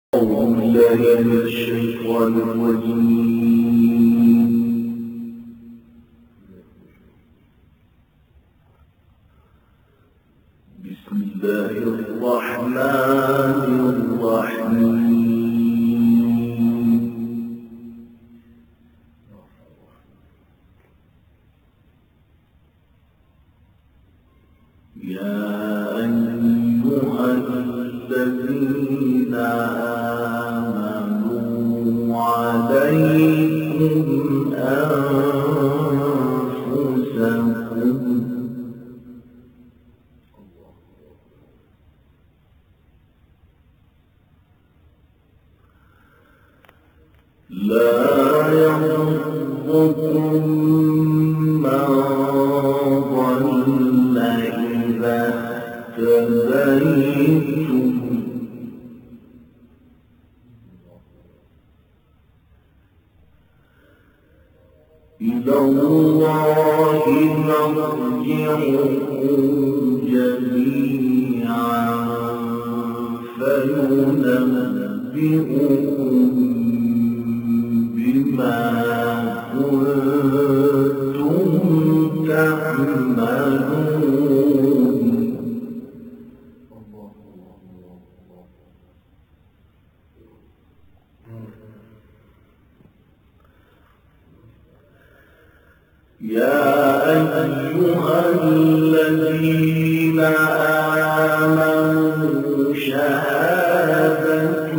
أعوذ بالله من الشيطان الرجيم. بسم الله الرحمن الرحيم. يا أيها الذين آمنوا عليكم أنفسكم لا يضركم من ضل إذا اهتديتم إلى الله مرجعكم جميعا فينبئكم بما كنتم تعملون. يا أيها الذين آمنوا شهادة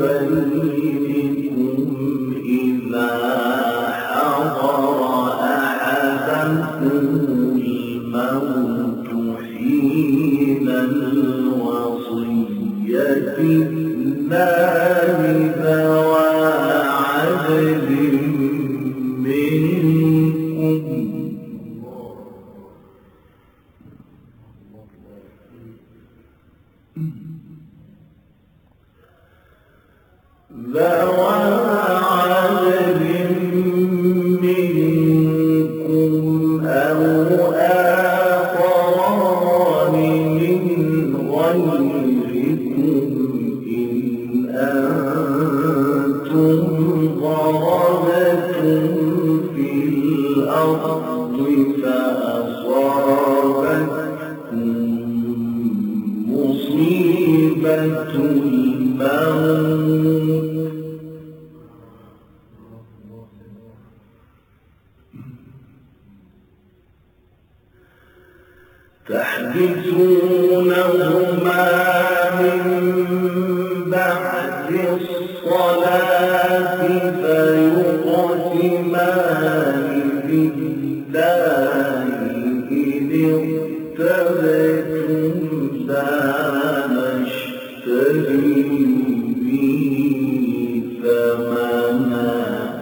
بينكم إذا حضر أحدكم الموت حين الوصية اثنان ذوى عدل منكم أو آخران من غيركم إن أنتم ضربتم في الأرض فأصابتكم مصيبة الموت تحدثونهما من بعد الصلاة فيقسمان بالله إن ارتبتم لا نشتري به ثمنا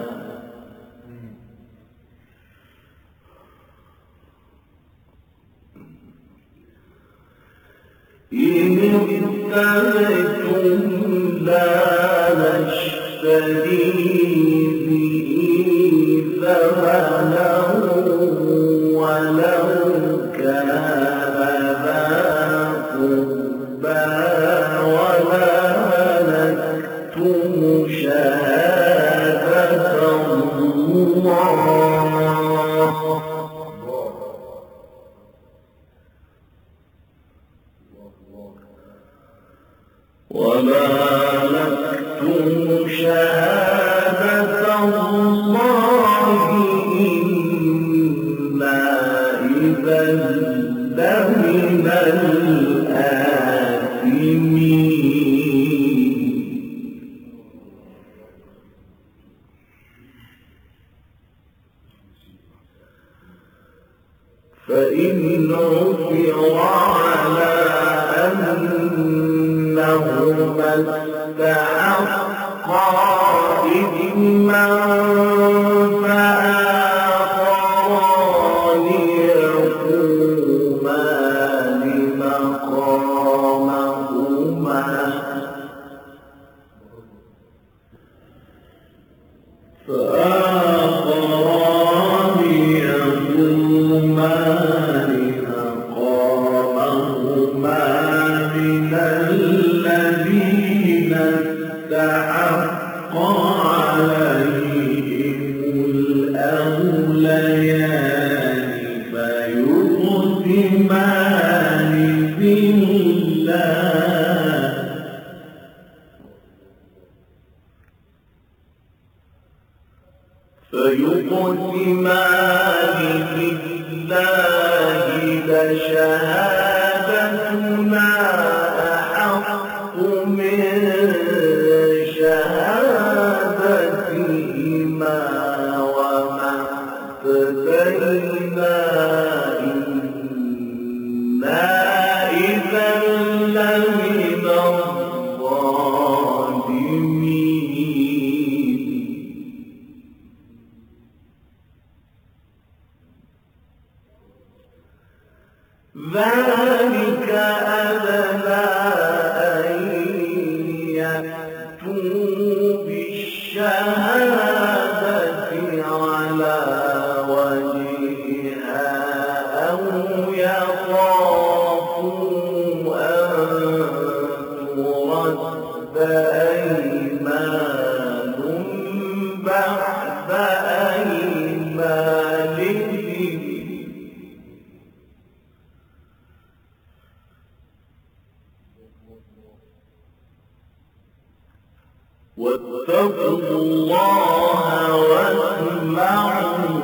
إن ارتبتم لا نشتري به ثمنا ولو كان ذا قربى ولا نكتم شهادة الله إنا إذا لمن الآثمين. فإن عثر على أنهما استحقا إثما فآخران يقومان مقامهما من الذين استحق عليهم الأوليان فيقسمان بالله لشهادتنا أحق من شهادتهما وما اهتدينا إنا إذا لمن الظالمين ذلك أدنى أن يأتوا بالشهادة على وجهها أو يخافوا أن ترد أيمان بعد أيمانهم واتقوا الله واسمعوا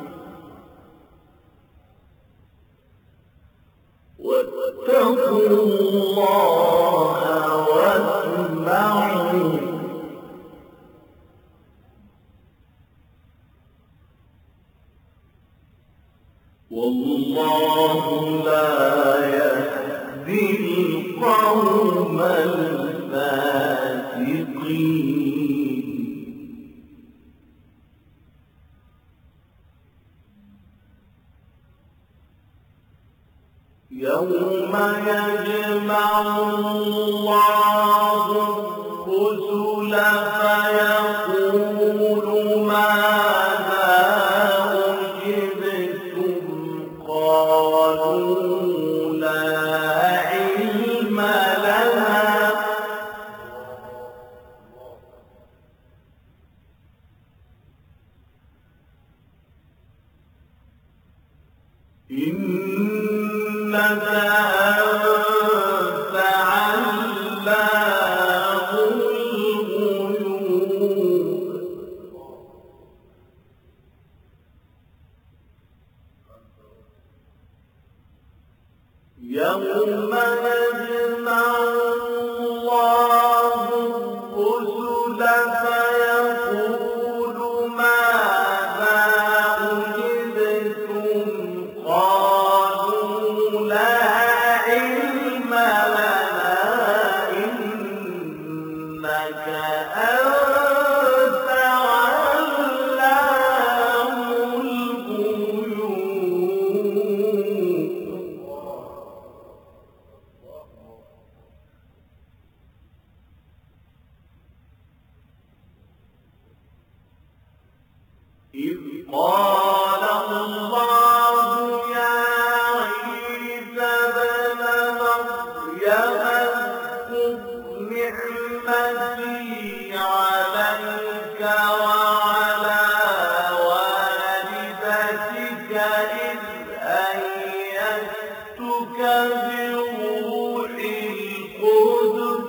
والله لا يهدي القوم الفاسقين يوم يجمع الله الرسل فيقول ماذا أجبتم قالوا لا علم لنا إنك أنت علام الغيوب يوم يجمع الله الرسل فيقول ماذا أجبتم قالوا لا علم لنا إنك أنت علام الغيوب إذ قال الله يا عيسى ابن مريم اذكر نعمتي عليك وعلى والدتك إذ أيدتك بروح القدس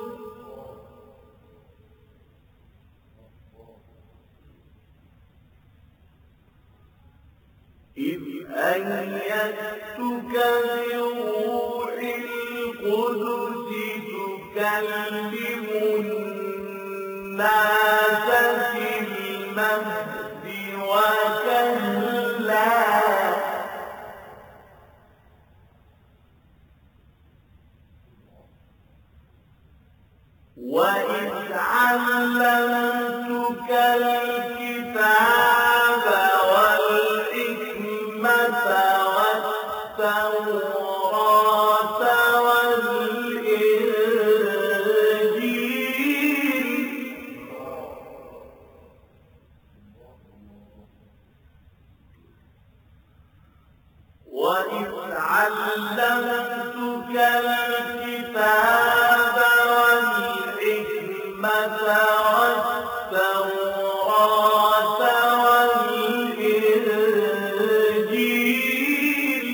إذ أيدتك بروح القدس تكلم الناس في المهد وكهلا وإذ علمتك الكتاب والحكمة والتوراة والإنجيل وإذ علمتك الكتاب والحكمة والتوراة والإنجيل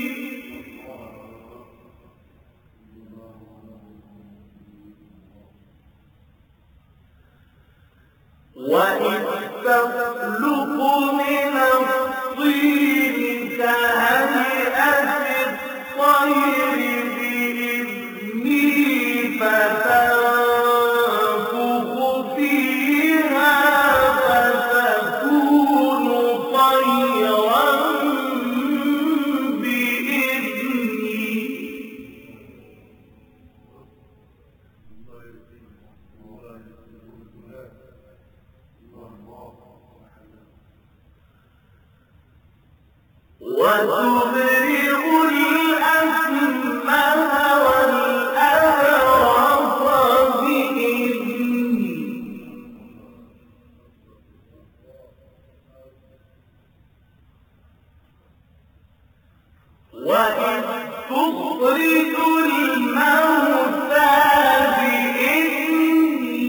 وإذ تخلق من الطين كهيئة الطير بإذني فتنفخ فيها فتكون طيرا بإذني وتبرئ الأكمه والأبرص بإذني وإذ تخرج الموتى بإذني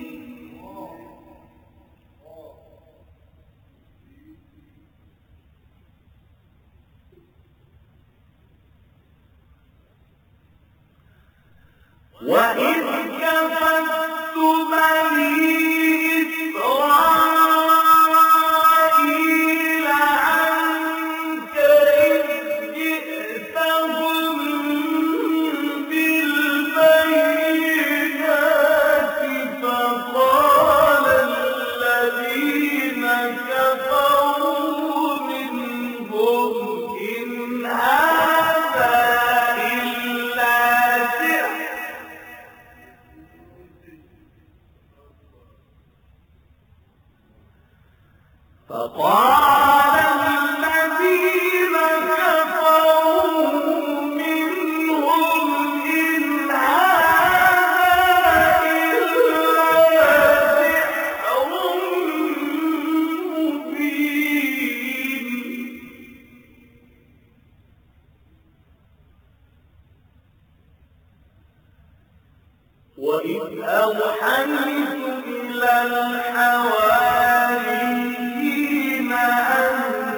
وإذ كففت بني إسرائيل عنك إذ جئتهم بالبينات فقال الذين كفروا منهم إن هذا إلا سحر فقال الذين كفروا منهم إن هذا إلا سحر مبين وإذ أوحيت إلى الحواريين أن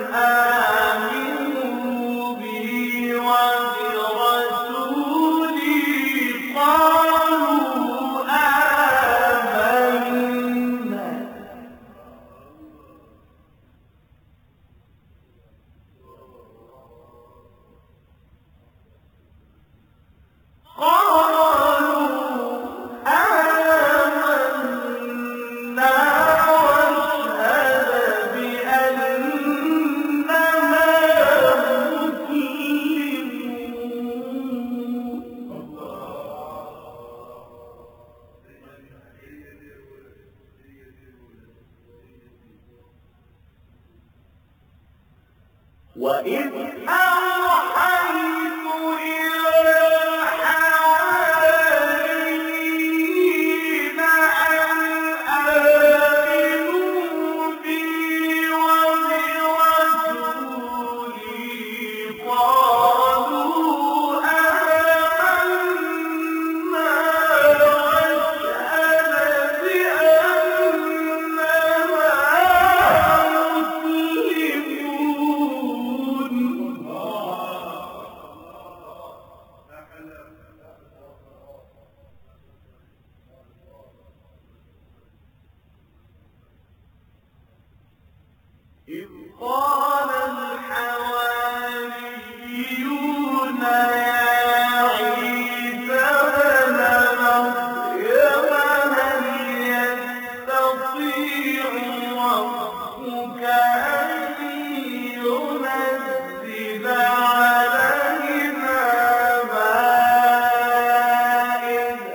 آمنوا بي وبرسولي قالوا آمنا وإذ أوحيت إلى الحواريين أن آمنوا بي وبرسولي قالوا آمنا واشهد بأننا مسلمون إذ قال الحواريون يا عيسى ابن مريم هل يستطيع ربك أن ينزل علينا مائدة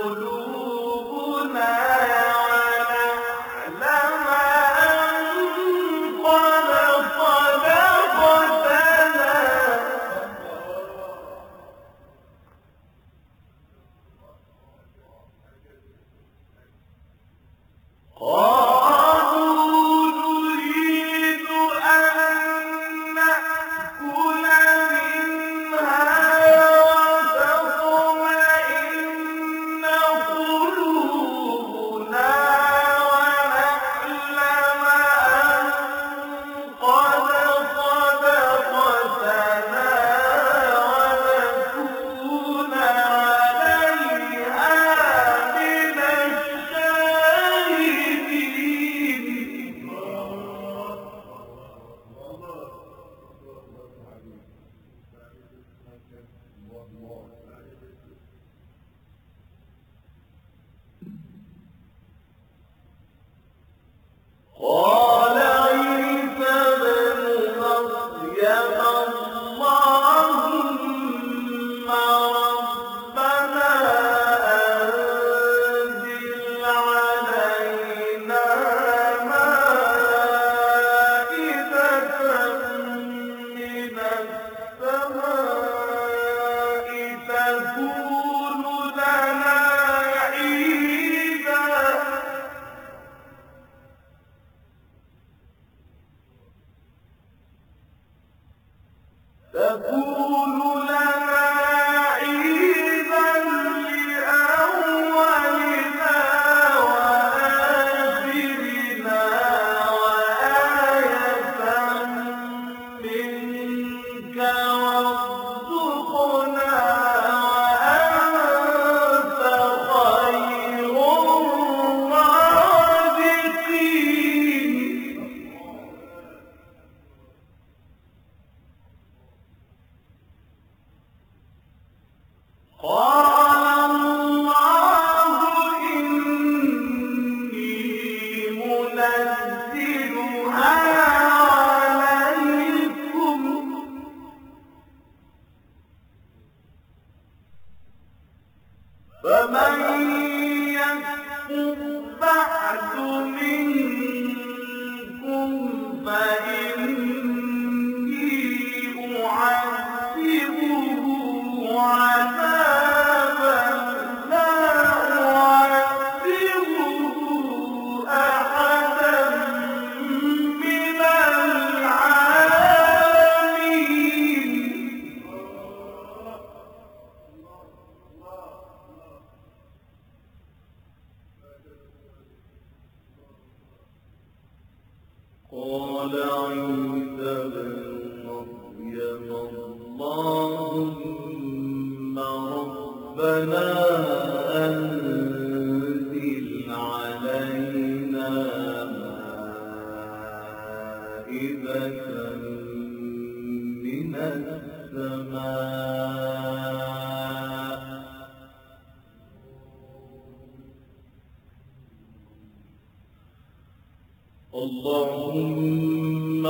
اللهم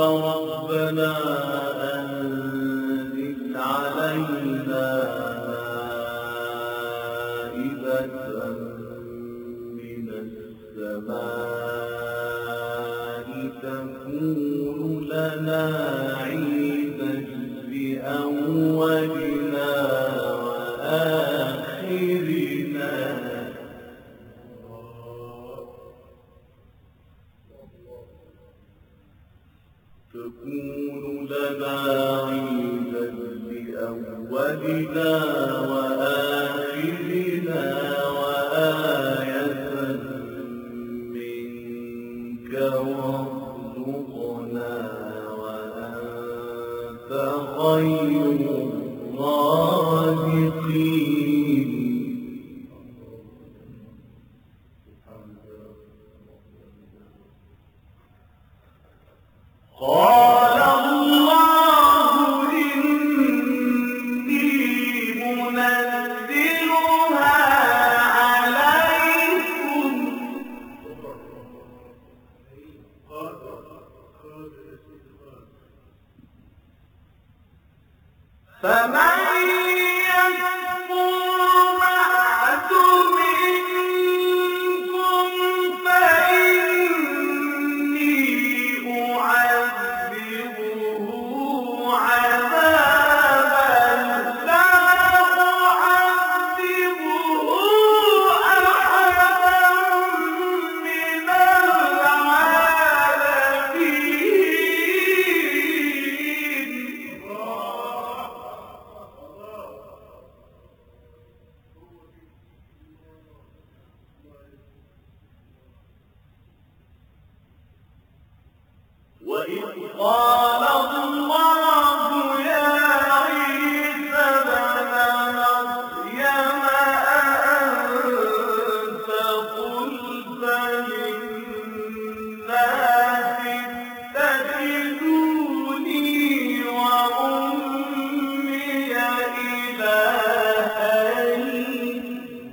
ربنا أنزل علينا مائدة من السماء تكون لنا عيدا لأولنا وآخرنا تكون لنا عيدا لأولنا وآخرنا وآية منك وارزقنا وأنت خير الرازقين. قال الله إني منزلها عليكم فمن يكفر بعد منكم قال الله يا عيسى ابن مريم أأنت قلت للناس اتخذوني وأمي إلهين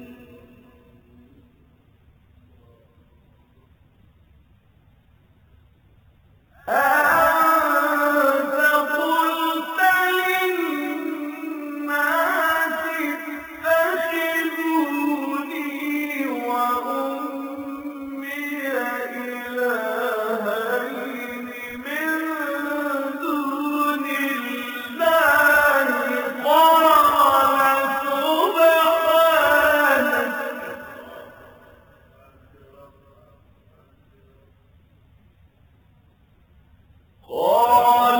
أأنت قلت للناس اتخذوني وأمي إلهين من دون الله قال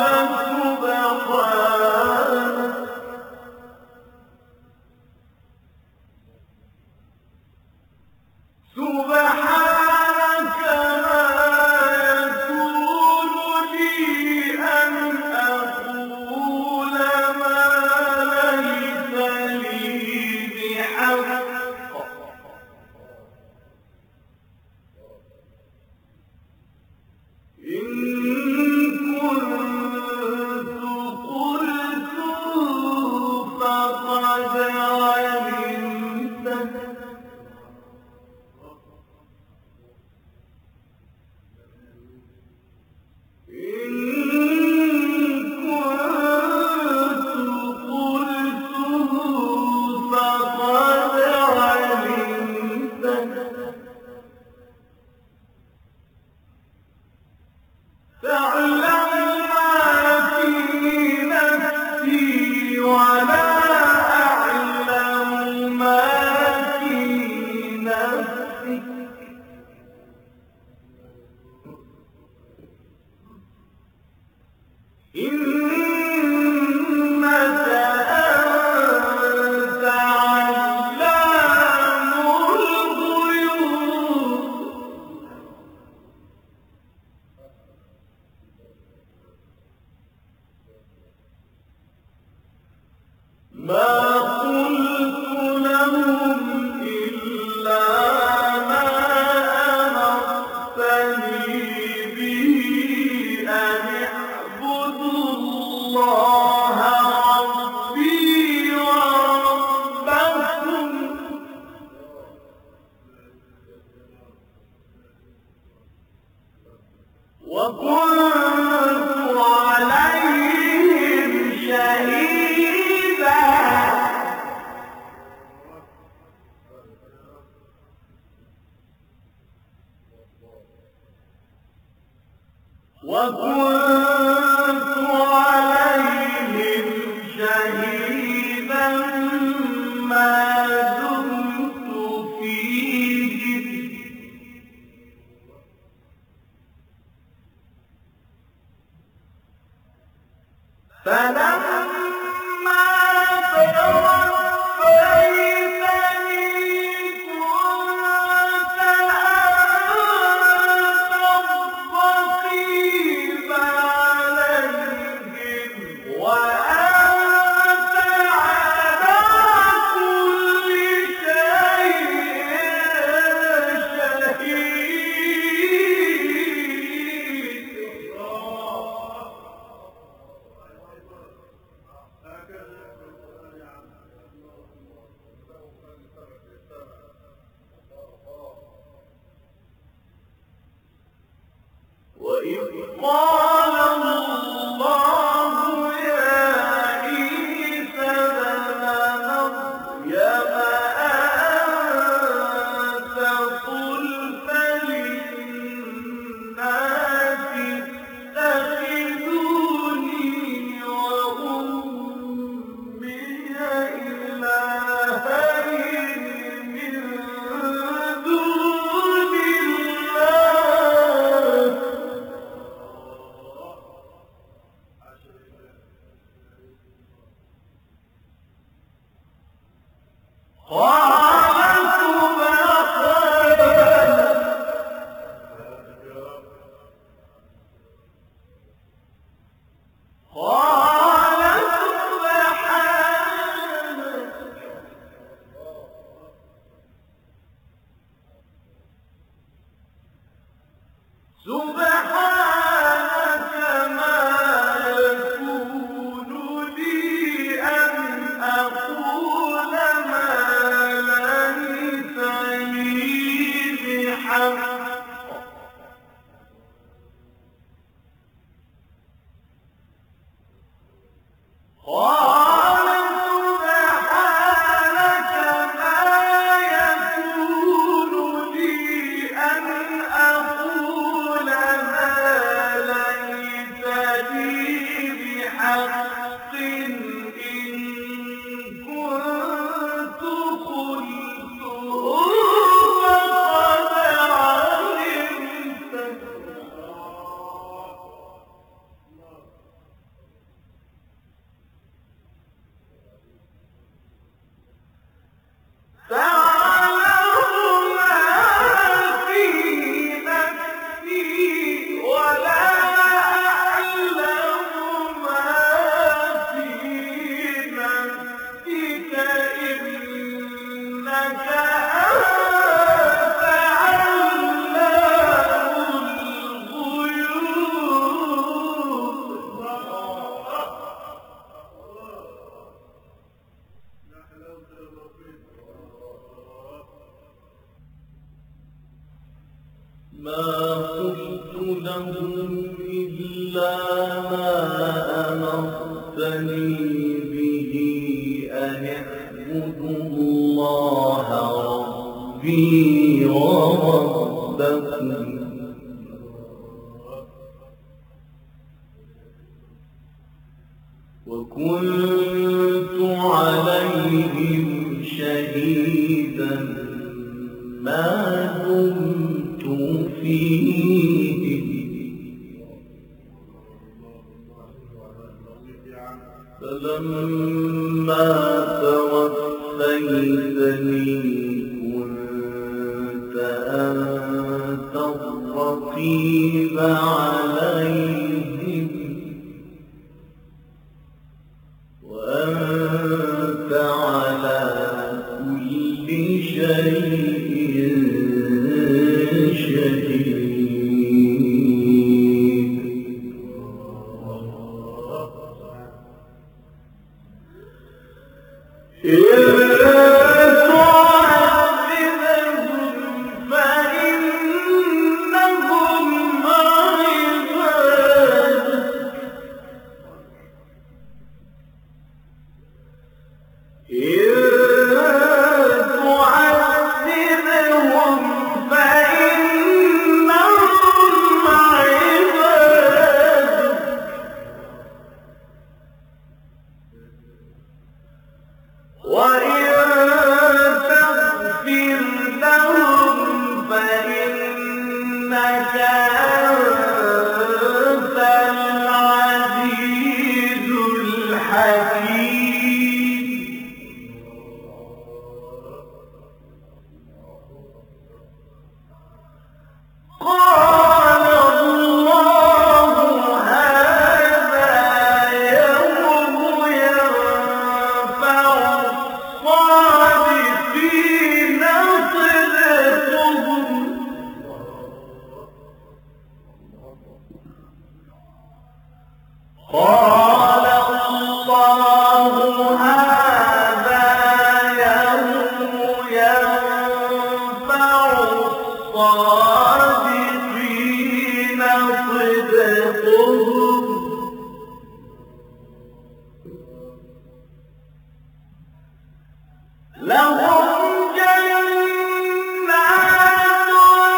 سبحانك ما يكون لي أن أقول ما ليس لي بحق إن كنت قلته فقد علمته إن كنت قلته فقد علمته تعلم ما في نفسي ولا أعلم ما في نفسك إنك أنت علام الغيوب ما قلت لهم إلا ما أمرتني به أن اعبدوا الله ربي وربكم وكنت عليهم شهيدا ما دمت فيهم فلما توفيتني كنت أنت الرقيب عليهم وأنت على كل شيء شهيد. وإذ قال الله يا عيسى ابن مريم أأنت قلت للناس اتخذوني وأمي إلهين من دون الله سبحانك ما يكون لي أن أقول ما ليس لي بحق قال سبحانك ما يكون لي أن أقول ما ليس لي بحق إن كنت قلته فقد علمته تعلم ما في نفسي ولا أعلم ما في نفسك إنك أنت علام ما قلت لهم إلا ما أمرتني به أن اعبدوا الله ربي وربكم وكنت عليهم شهيدا ما دمت فيهم فلما توفيتني كنت أنت الرقيب عليهم وأنت على كل شيء شهيد إن تعذبهم فإنهم عبادك إن تعذبهم فإنهم عبادك وإن تغفر لهم فإنك أنت العزيز الحكيم قال الله هذا يوم ينفع الصادقين صدقهم قال الله هذا يوم ينفع الصادقين صدقهم لهم جنات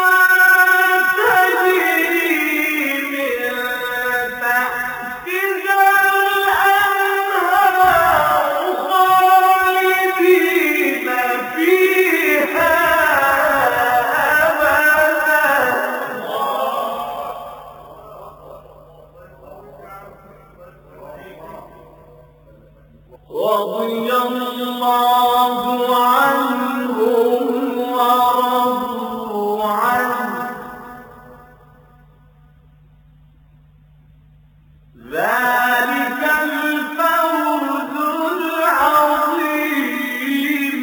تجري من تحتها الأنهار خالدين فيها أبدا رضي الله عنهم ورضوا عنه ذلك الفوز العظيم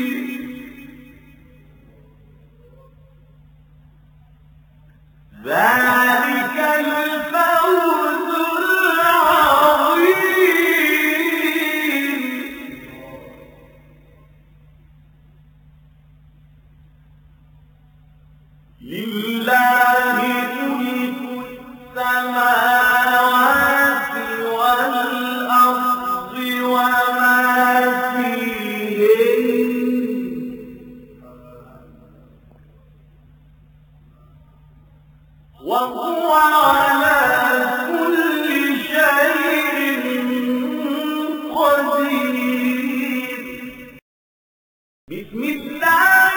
ذلك لله ملك السماوات والأرض وما فيهن وهو على كل شيء قدير. بسم الله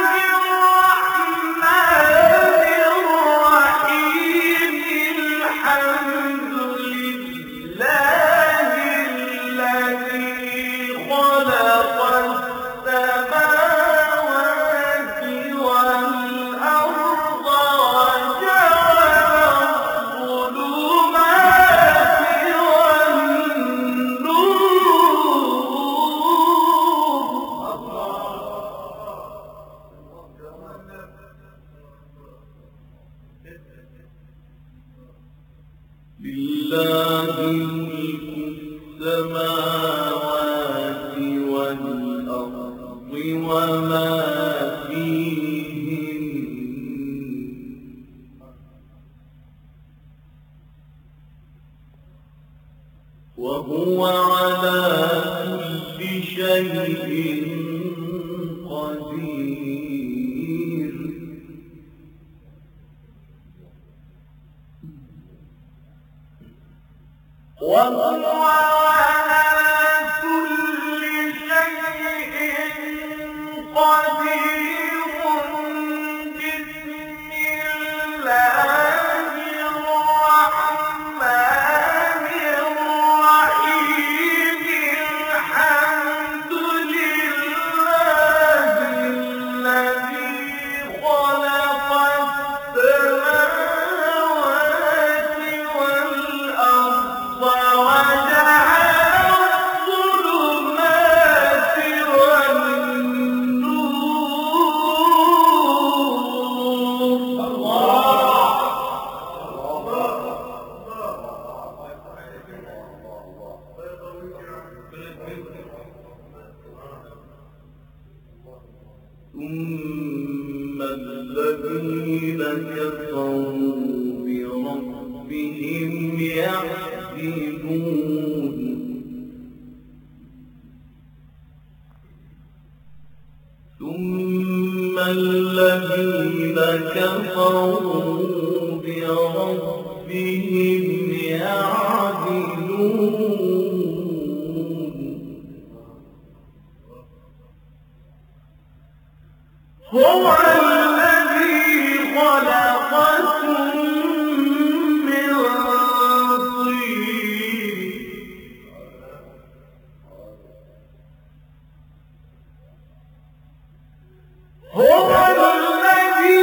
الرحمن الرحيم. الحمد لله الذي خلق السماوات والأرض وجعل الظلمات لله ملك السماوات والأرض وما فيهن وهو على كل شيء قدير. وهو على كل شيء قدير. بسم الله الرحمن الرحيم. الحمد لله الذي خلق السماوات والأرض وجعل الظلمات ثم الذين كفروا بربهم يعدلون. ثم الذين كفروا بربهم يعدلون. هو الذي خلقكم من طين هو الذي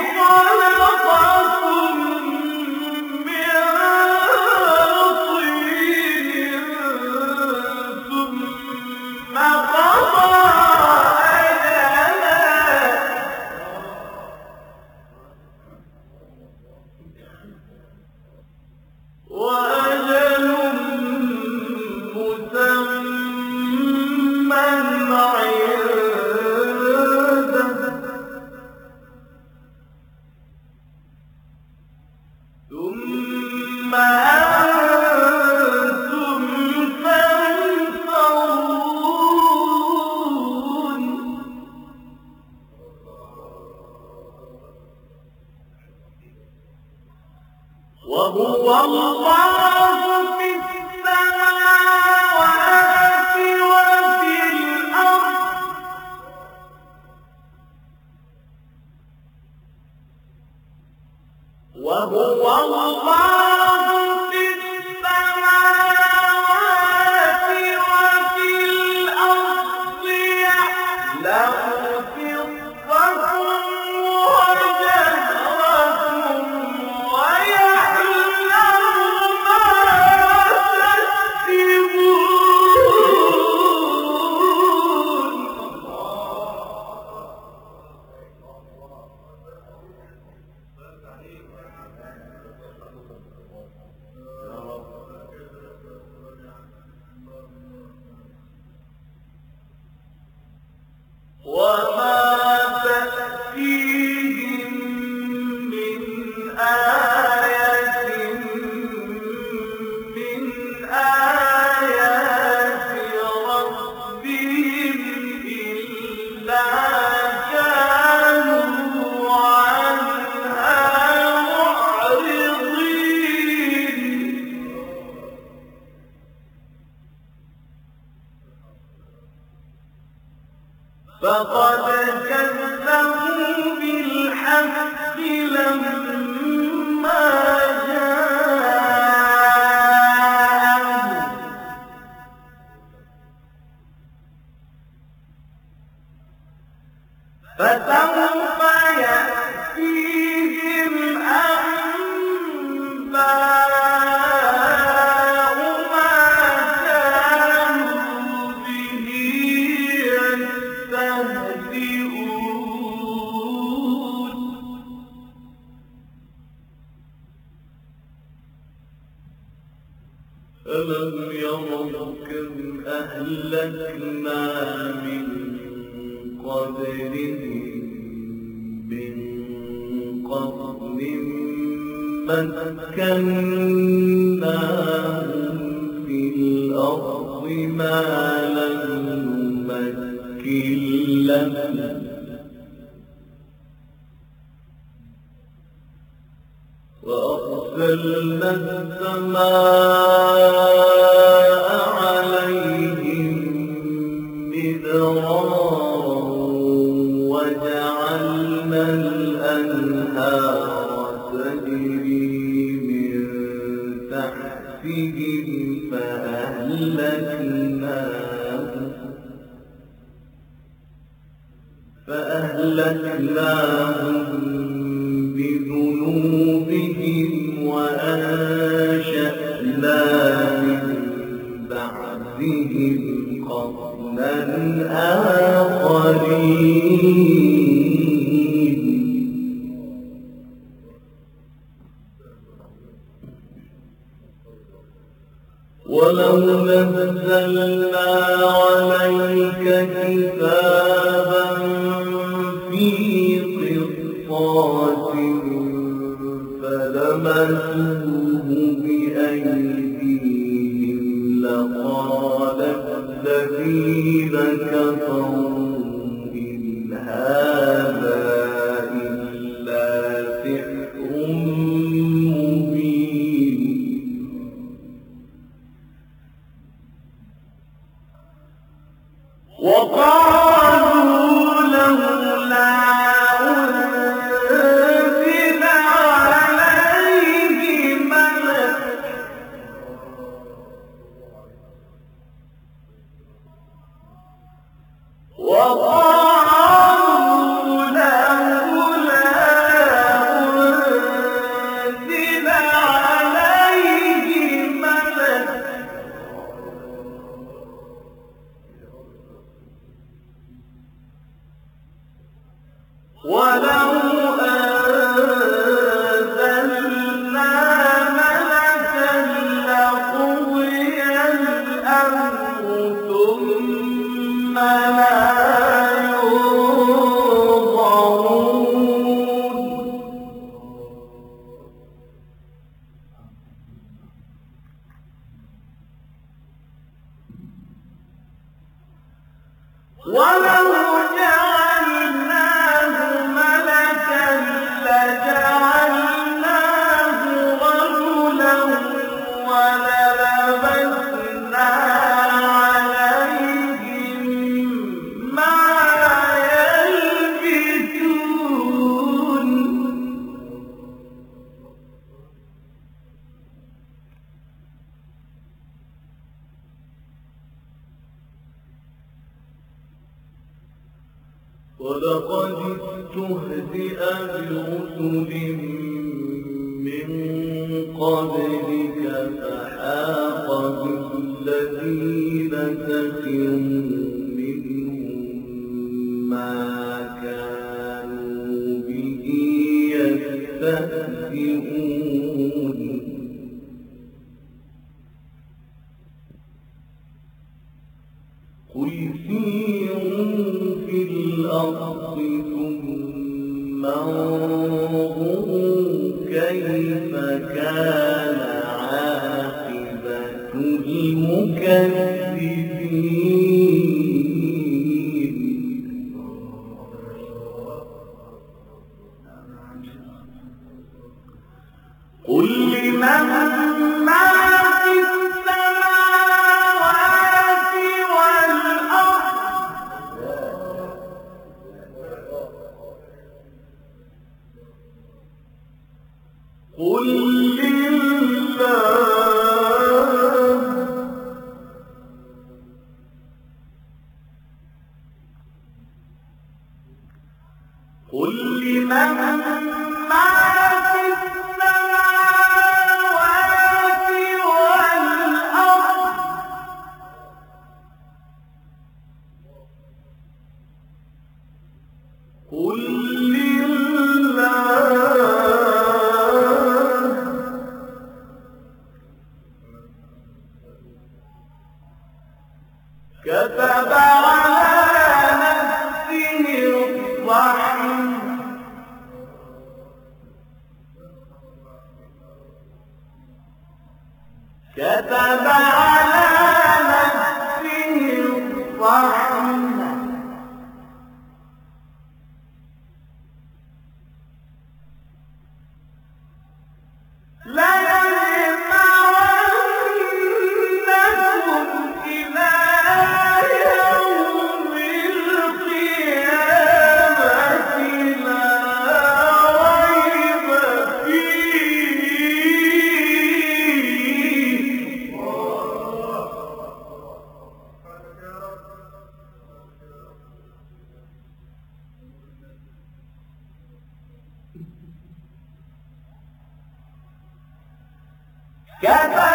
خلقكم من طين ثم قضى وأجل مسمى عنده ثم أنتم تنظرون. وهو الله في السماوات وفي الأرض وهو الله في السماوات وفي الأرض يعلم سركم وجهركم ويعلم ما تكسبون. ألم يروا كم أهلكنا من قبلهم من قرن مكناهم في الأرض ما لم نمكن لهم وأرسلنا السماء عليهم مدرارا وجعلنا الأنهار تجري من تحتهم فأهلكناهم بذنوبهم وأنشأنا من بعدهم قرنا آخرين ولو نزلنا عليك كتابا في قرطاس فلمسوه بأيديهم لقال الذين كفروا إن هذا إلا سحر مبين وقالوا لولا أنزل عليه ملك ولو أنزلنا ملكا لقضي الأمر ثم لا ينظرون ولو جعلناه ملكا لجعلناه رجلا وللبسنا عليهم ما يلبسون ولقد استهزئ برسل من قبلك فحاق بالذين سخروا منهم ما كانوا به يستهزئون قل سيروا في الأرض ثم انظروا كيف كان عاقبة المكذبين قل لمن ما في السماوات والأرض قل لله قل لمن ما في السماوات والأرض قل لله كتب على نفسه الرحمة ليجمعنكم إلى يوم القيامة لا ريب فيه. كتب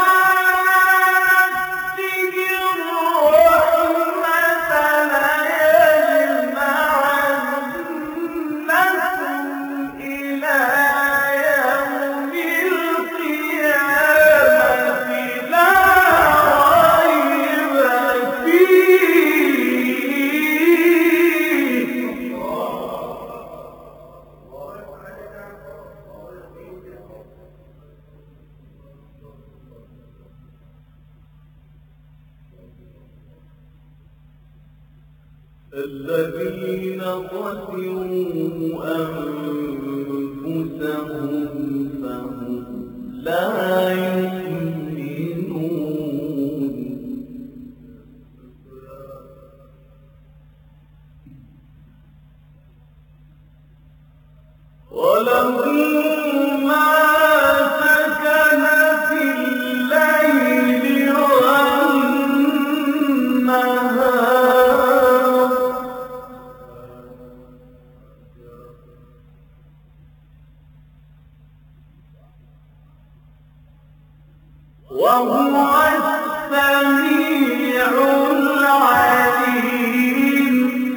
الذين خسروا أنفسهم فهم لا يؤمنون. وله ما سكن في الليل والنهار وهو السميع العليم.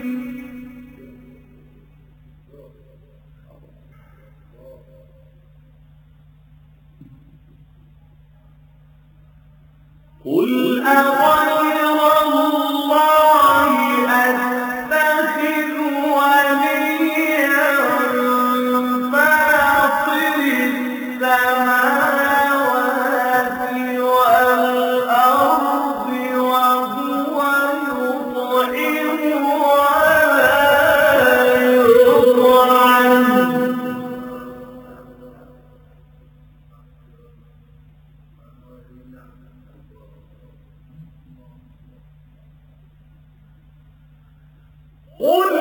قل أغير الله أتخذ وليا فاطر السماوات والأرض وهو يطعم ولا يطعم. قل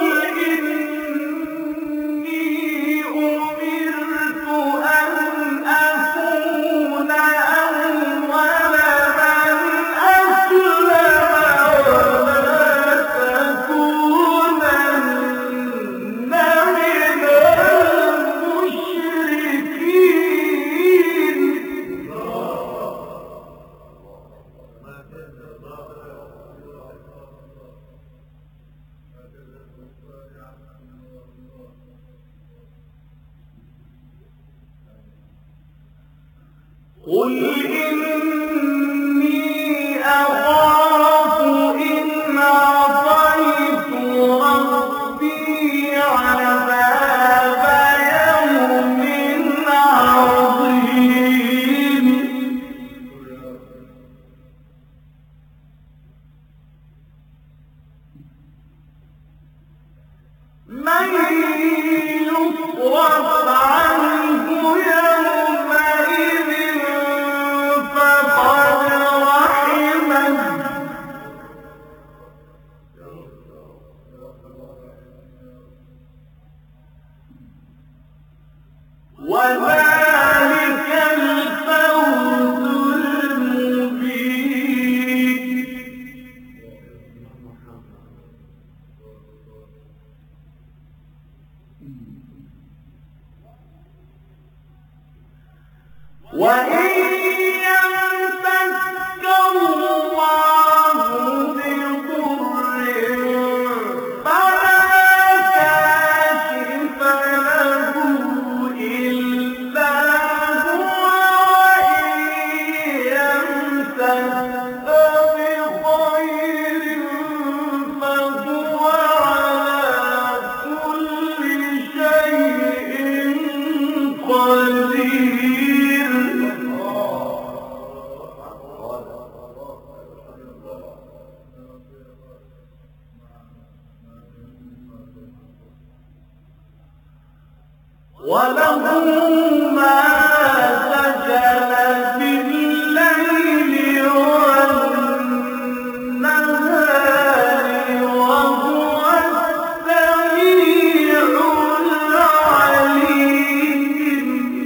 إني أمرت أن أكون أول من أسلم ولا تكونن من المشركين. قل إني أخاف إن عصيت ربي عذاب يوم عظيم. من يصرف عنه يومئذ فقد رحمه وذلك الفوز المبين. وإن يمسك الله بضر فلا كاشف له إلا هو وإن يمسك بخير فهو على كل شيء قدير. وله ما سكن في الليل والنهار وهو السميع العليم.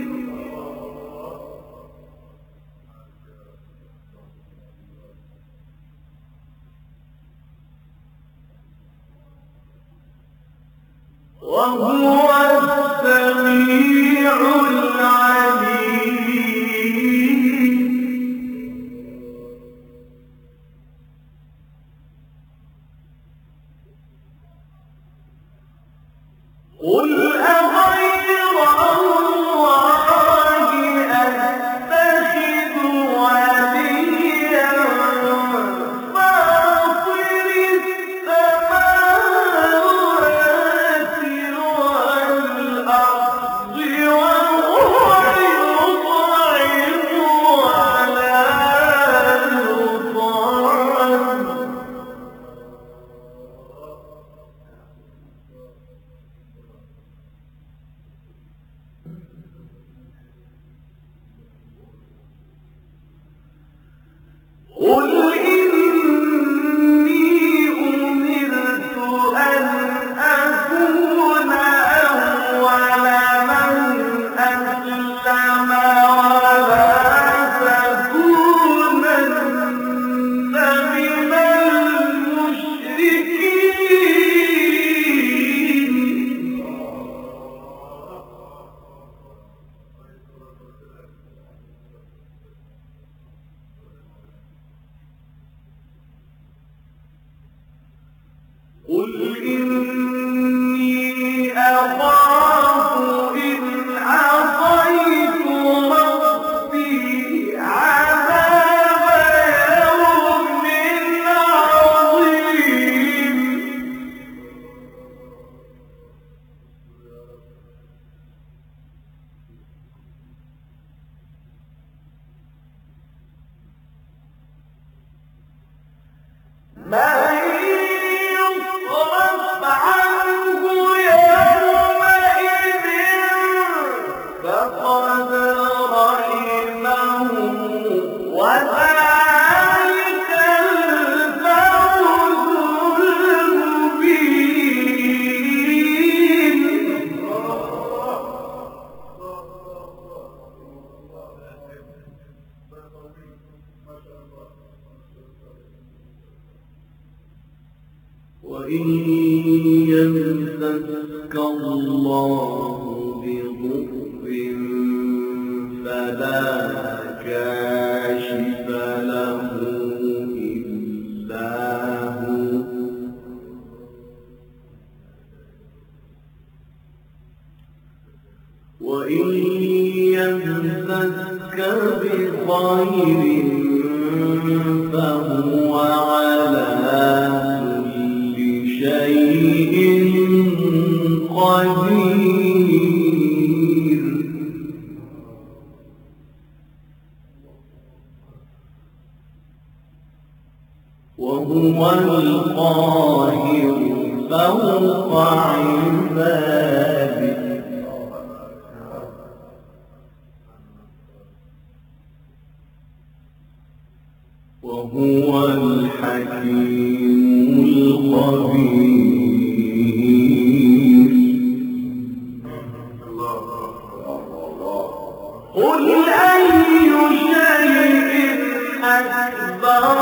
وهو السميع العليم. قل أغير الله أتخذ وليا فاطر السماوات والأرض وهو يطعم ولا يطعم. قل إني أمرت أن أكون أول من أسلم ولا تكونن من المشركين. قل إني أخاف إن عصيت ربي عذاب يوم عظيم. من يصرف عنه يومئذ فقد رحمه وذلك الفوز المبين. وإن يمسسك الله بضر فلا كاشف له إلا هو وإن يمسسك بخير فهو على كل شيء قدير. وهو القاهر فوق عباده وهو الحكيم الخبير. قل أي شيء أكبر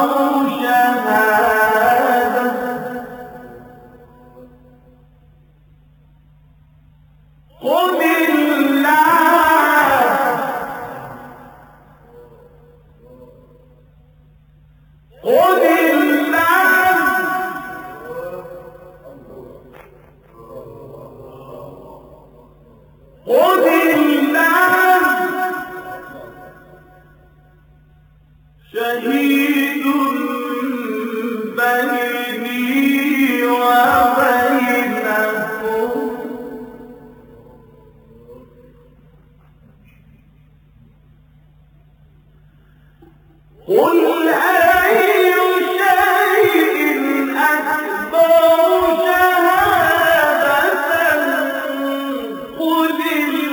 شهادة قل الله قل الله قل الله شهيد بيني وبينكم قل أي شيء أكبر شهادة قل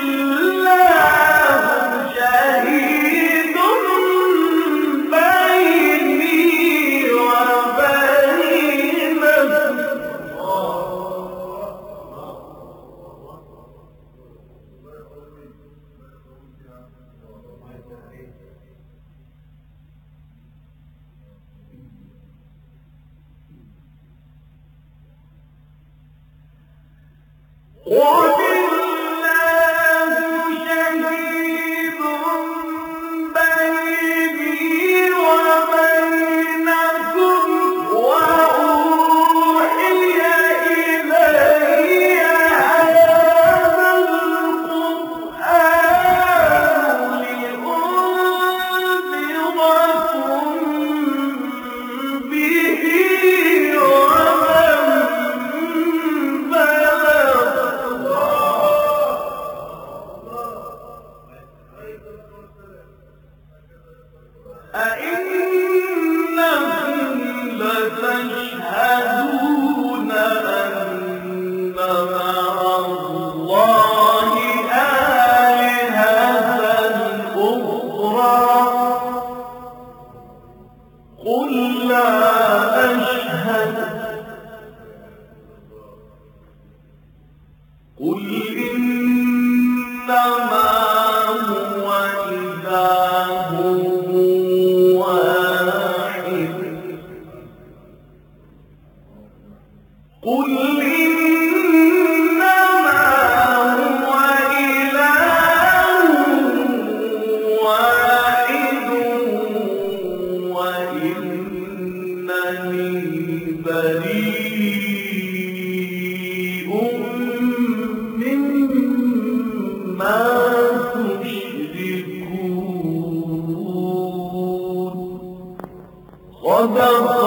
صدق